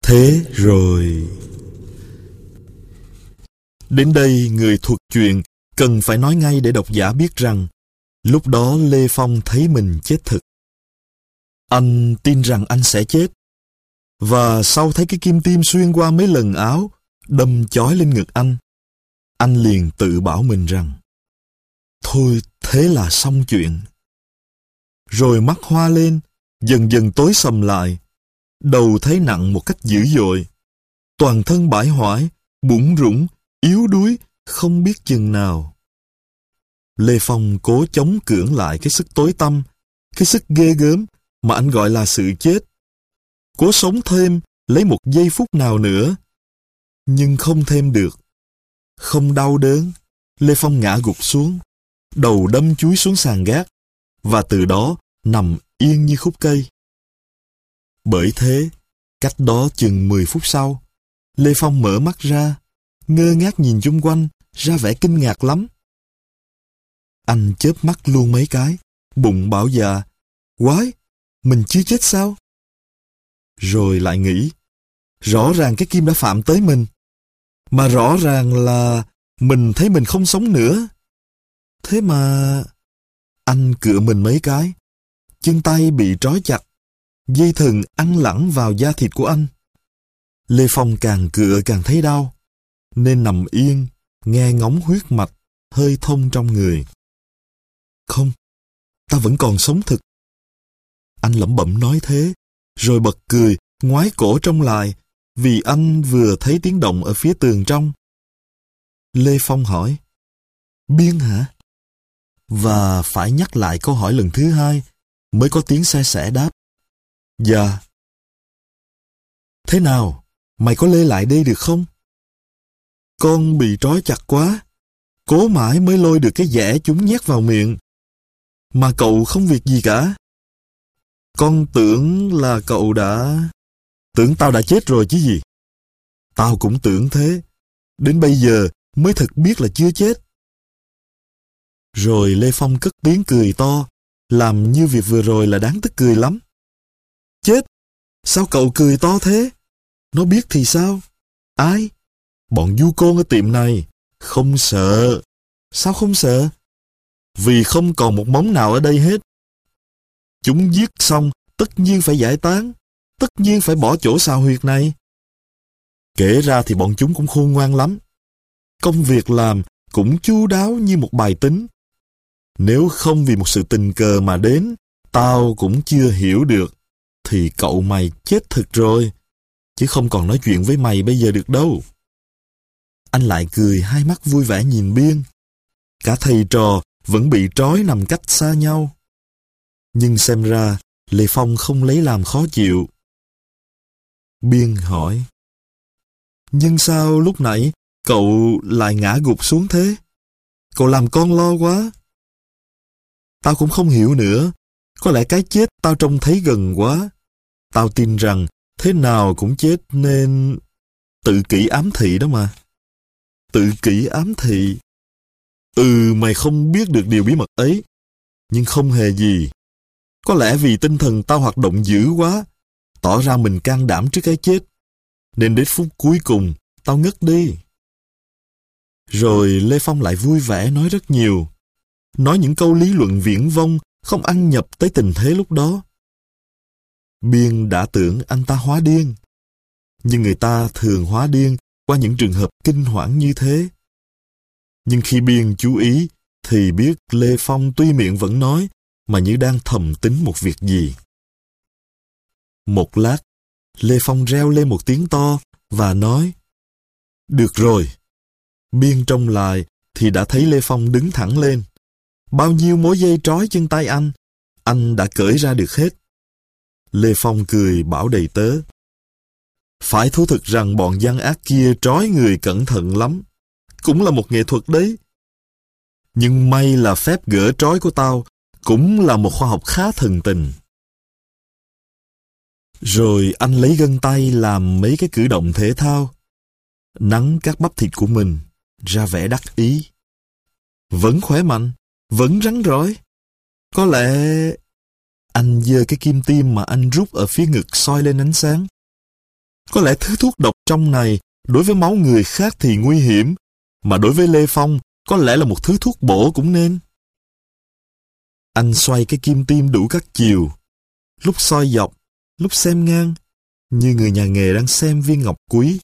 Thế rồi... Đến đây, người thuật chuyện cần phải nói ngay để độc giả biết rằng lúc đó Lê Phong thấy mình chết thực. Anh tin rằng anh sẽ chết. Và sau thấy cái kim tiêm xuyên qua mấy lần áo, đâm chói lên ngực anh liền tự bảo mình rằng thôi thế là xong chuyện. Rồi mắt hoa lên, dần dần tối sầm lại, đầu thấy nặng một cách dữ dội, toàn thân bãi hoại, bủn rủn, yếu đuối, không biết chừng nào. Lê Phong cố chống cưỡng lại cái sức tối tăm, cái sức ghê gớm mà anh gọi là sự chết. Cố sống thêm, lấy một giây phút nào nữa. Nhưng không thêm được. Không đau đớn, Lê Phong ngã gục xuống, đầu đâm chúi xuống sàn gác, và từ đó nằm yên như khúc cây. Bởi thế, cách đó chừng 10 phút sau, Lê Phong mở mắt ra, ngơ ngác nhìn chung quanh, ra vẻ kinh ngạc lắm. Anh chớp mắt luôn mấy cái, bụng bảo dạ, quái, mình chưa chết sao? Rồi lại nghĩ, rõ ràng cái kim đã phạm tới mình, mà rõ ràng là mình thấy mình không sống nữa. Thế mà... Anh cựa mình mấy cái, chân tay bị trói chặt, dây thừng ăn lẳng vào da thịt của anh. Lê Phong càng cựa càng thấy đau, nên nằm yên, nghe ngóng huyết mạch, hơi thông trong người. Không, ta vẫn còn sống thực. Anh lẩm bẩm nói thế, rồi bật cười, ngoái cổ trông lại, vì anh vừa thấy tiếng động ở phía tường trong. Lê Phong hỏi, Biên hả? Và phải nhắc lại câu hỏi lần thứ hai, mới có tiếng xe sẻ đáp. Dạ. Thế nào, mày có lê lại đây được không? Con bị trói chặt quá, cố mãi mới lôi được cái dẻ chúng nhét vào miệng. Mà cậu không việc gì cả. Con tưởng là cậu đã... Tưởng tao đã chết rồi chứ gì. Tao cũng tưởng thế. Đến bây giờ mới thực biết là chưa chết. Rồi Lê Phong cất tiếng cười to, làm như việc vừa rồi là đáng tức cười lắm. Chết? Sao cậu cười to thế? Nó biết thì sao? Ai? Bọn du côn ở tiệm này. Không sợ. Sao không sợ? Vì không còn một móng nào ở đây hết. Chúng giết xong, tất nhiên phải giải tán, tất nhiên phải bỏ chỗ xào huyệt này. Kể ra thì bọn chúng cũng khôn ngoan lắm. Công việc làm cũng chu đáo như một bài tính. Nếu không vì một sự tình cờ mà đến, tao cũng chưa hiểu được, thì cậu mày chết thực rồi, chứ không còn nói chuyện với mày bây giờ được đâu. Anh lại cười, hai mắt vui vẻ nhìn Biên. Cả thầy trò vẫn bị trói nằm cách xa nhau. Nhưng xem ra Lê Phong không lấy làm khó chịu. Biên hỏi, nhưng sao lúc nãy cậu lại ngã gục xuống thế? Cậu làm con lo quá. Tao cũng không hiểu nữa. Có lẽ cái chết tao trông thấy gần quá. Tao tin rằng thế nào cũng chết nên... Tự kỷ ám thị đó mà. Tự kỷ ám thị. Mày không biết được điều bí mật ấy. Nhưng không hề gì. Có lẽ vì tinh thần tao hoạt động dữ quá, tỏ ra mình can đảm trước cái chết, nên đến phút cuối cùng tao ngất đi. Rồi Lê Phong lại vui vẻ nói rất nhiều. Nói những câu lý luận viển vông, không ăn nhập tới tình thế lúc đó. Biên đã tưởng anh ta hóa điên. Nhưng người ta thường hóa điên qua những trường hợp kinh hoảng như thế. Nhưng khi Biên chú ý, thì biết Lê Phong tuy miệng vẫn nói, mà như đang thầm tính một việc gì. Một lát, Lê Phong reo lên một tiếng to và nói, được rồi. Biên trông lại thì đã thấy Lê Phong đứng thẳng lên. Bao nhiêu mối dây trói chân tay anh đã cởi ra được hết. Lê Phong cười bảo đầy tớ, phải thú thực rằng bọn gian ác kia trói người cẩn thận lắm. Cũng là một nghệ thuật đấy. Nhưng may là phép gỡ trói của tao cũng là một khoa học khá thần tình. Rồi anh lấy gân tay làm mấy cái cử động thể thao, nắn các bắp thịt của mình, ra vẻ đắc ý. Vẫn khỏe mạnh, vẫn rắn rỏi. Có lẽ... Anh giơ cái kim tiêm mà anh rút ở phía ngực soi lên ánh sáng. Có lẽ thứ thuốc độc trong này đối với máu người khác thì nguy hiểm, mà đối với Lê Phong có lẽ là một thứ thuốc bổ cũng nên. Anh xoay cái kim tiêm đủ các chiều, lúc soi dọc, lúc xem ngang, như người nhà nghề đang xem viên ngọc quý.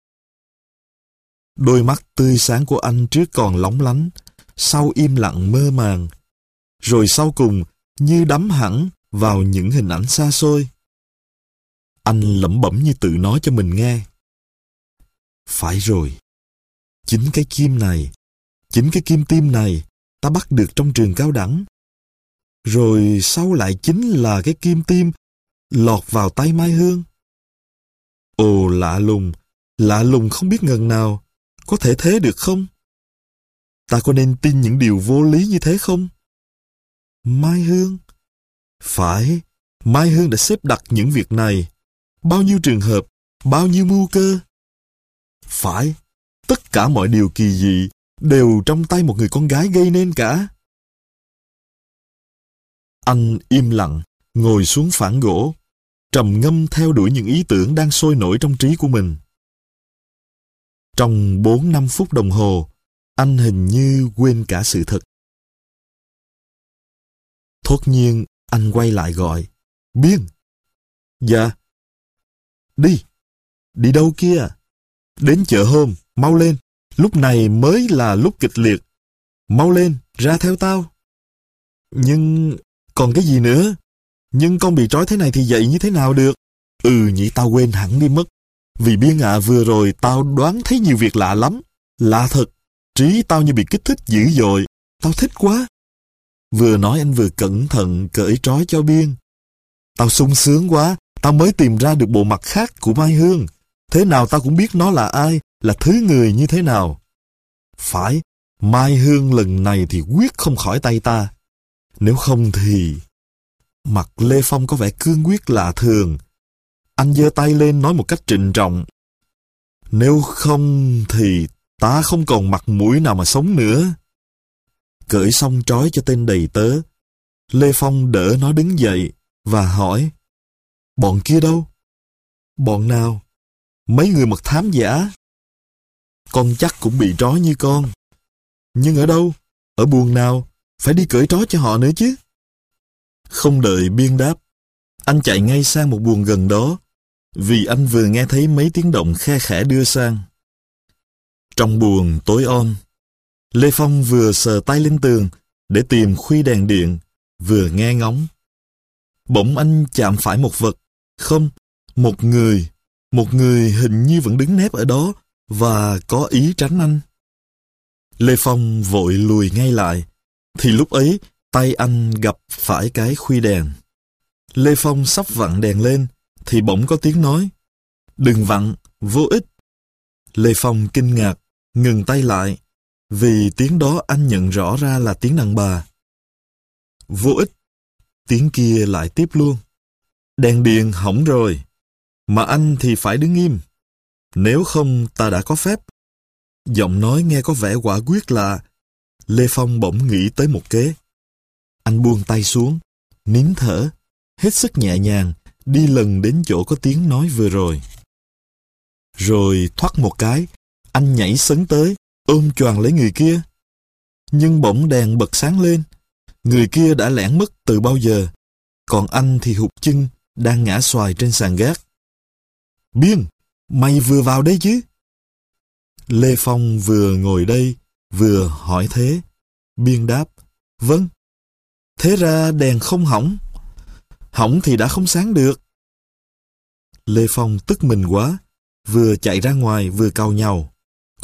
Đôi mắt tươi sáng của anh trước còn lóng lánh, sau im lặng mơ màng, rồi sau cùng như đắm hẳn vào những hình ảnh xa xôi. Anh lẩm bẩm như tự nói cho mình nghe. Phải rồi, chính cái kim tiêm này ta bắt được trong trường cao đẳng. Rồi sau lại chính là cái kim tiêm lọt vào tay Mai Hương. Ồ, lạ lùng không biết ngần nào, có thể thế được không? Ta có nên tin những điều vô lý như thế không? Mai Hương? Phải, Mai Hương đã xếp đặt những việc này. Bao nhiêu trường hợp, bao nhiêu mưu cơ. Phải, tất cả mọi điều kỳ dị đều trong tay một người con gái gây nên cả. Anh im lặng, ngồi xuống phản gỗ, trầm ngâm theo đuổi những ý tưởng đang sôi nổi trong trí của mình. Trong 4-5 phút đồng hồ, anh hình như quên cả sự thật. Thốt nhiên, anh quay lại gọi. Biên! Dạ. Đi đâu kia? Đến chợ hôm, mau lên. Lúc này mới là lúc kịch liệt. Mau lên, ra theo tao. Nhưng... còn cái gì nữa? Nhưng con bị trói thế này thì dậy như thế nào được? Nhỉ, tao quên hẳn đi mất. Vì Biên vừa rồi tao đoán thấy nhiều việc lạ lắm. Lạ thật. Trí tao như bị kích thích dữ dội. Tao thích quá. Vừa nói anh vừa cẩn thận cởi trói cho Biên. Tao sung sướng quá. Tao mới tìm ra được bộ mặt khác của Mai Hương. Thế nào tao cũng biết nó là ai, là thứ người như thế nào. Phải, Mai Hương lần này thì quyết không khỏi tay ta. Nếu không thì... Mặt Lê Phong có vẻ cương quyết lạ thường. Anh giơ tay lên nói một cách trịnh trọng. Nếu không thì ta không còn mặt mũi nào mà sống nữa. Cởi xong trói cho tên đầy tớ, Lê Phong đỡ nó đứng dậy và hỏi. Bọn kia đâu? Bọn nào? Mấy người mật thám giả. Con chắc cũng bị trói như con. Nhưng ở đâu? Ở buồng nào? Phải đi cởi trói cho họ nữa chứ. Không đợi Biên đáp, anh chạy ngay sang một buồng gần đó, vì anh vừa nghe thấy mấy tiếng động khe khẽ đưa sang. Trong buồng tối om, Lê Phong vừa sờ tay lên tường để tìm khuy đèn điện, vừa nghe ngóng. Bỗng anh chạm phải một vật. Không, một người hình như vẫn đứng nép ở đó và có ý tránh anh. Lê Phong vội lùi ngay lại, thì lúc ấy tay anh gặp phải cái khuy đèn. Lê Phong sắp vặn đèn lên, thì bỗng có tiếng nói. Đừng vặn, vô ích. Lê Phong kinh ngạc, ngừng tay lại, vì tiếng đó anh nhận rõ ra là tiếng đàn bà. Vô ích. Tiếng kia lại tiếp luôn. Đèn điện hỏng rồi, mà anh thì phải đứng im. Nếu không ta đã có phép. Giọng nói nghe có vẻ quả quyết lạ. Lê Phong bỗng nghĩ tới một kế. Anh buông tay xuống, nín thở, hết sức nhẹ nhàng, đi lần đến chỗ có tiếng nói vừa rồi. Rồi thoắt một cái, anh nhảy sấn tới, ôm choàng lấy người kia. Nhưng bỗng đèn bật sáng lên. Người kia đã lẻn mất từ bao giờ, còn anh thì hụt chân, đang ngã xoài trên sàn gác. Biên, mày vừa vào đây chứ? Lê Phong vừa ngồi đây, vừa hỏi thế. Biên đáp, vâng. Thế ra đèn không hỏng. Hỏng thì đã không sáng được. Lê Phong tức mình quá, vừa chạy ra ngoài vừa càu nhàu.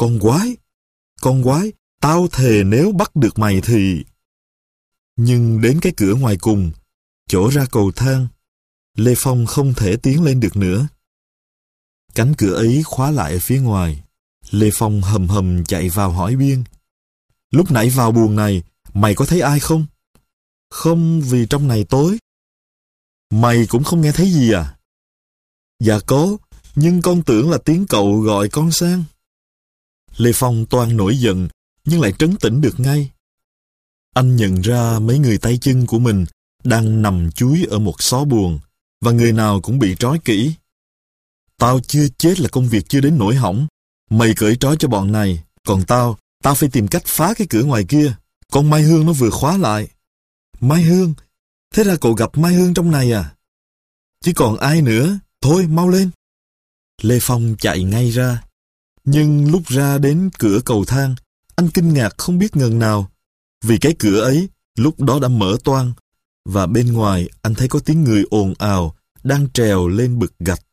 Con quái, tao thề nếu bắt được mày thì... Nhưng đến cái cửa ngoài cùng, chỗ ra cầu thang, Lê Phong không thể tiến lên được nữa. Cánh cửa ấy khóa lại ở phía ngoài. Lê Phong hầm hầm chạy vào hỏi Biên. Lúc nãy vào buồng này, mày có thấy ai không? Không, vì trong này tối. Mày cũng không nghe thấy gì à? Dạ có, nhưng con tưởng là tiếng cậu gọi con sang. Lê Phong toan nổi giận, nhưng lại trấn tĩnh được ngay. Anh nhận ra mấy người tay chân của mình đang nằm chúi ở một xó buồng, và người nào cũng bị trói kỹ. Tao chưa chết là công việc chưa đến nỗi hỏng. Mày cởi trói cho bọn này, còn tao phải tìm cách phá cái cửa ngoài kia. Con Mai Hương nó vừa khóa lại. Mai Hương? Thế ra cậu gặp Mai Hương trong này à? Chứ còn ai nữa? Thôi, mau lên. Lê Phong chạy ngay ra. Nhưng lúc ra đến cửa cầu thang, anh kinh ngạc không biết ngần nào. Vì cái cửa ấy lúc đó đã mở toang, và bên ngoài anh thấy có tiếng người ồn ào đang trèo lên bực gạch.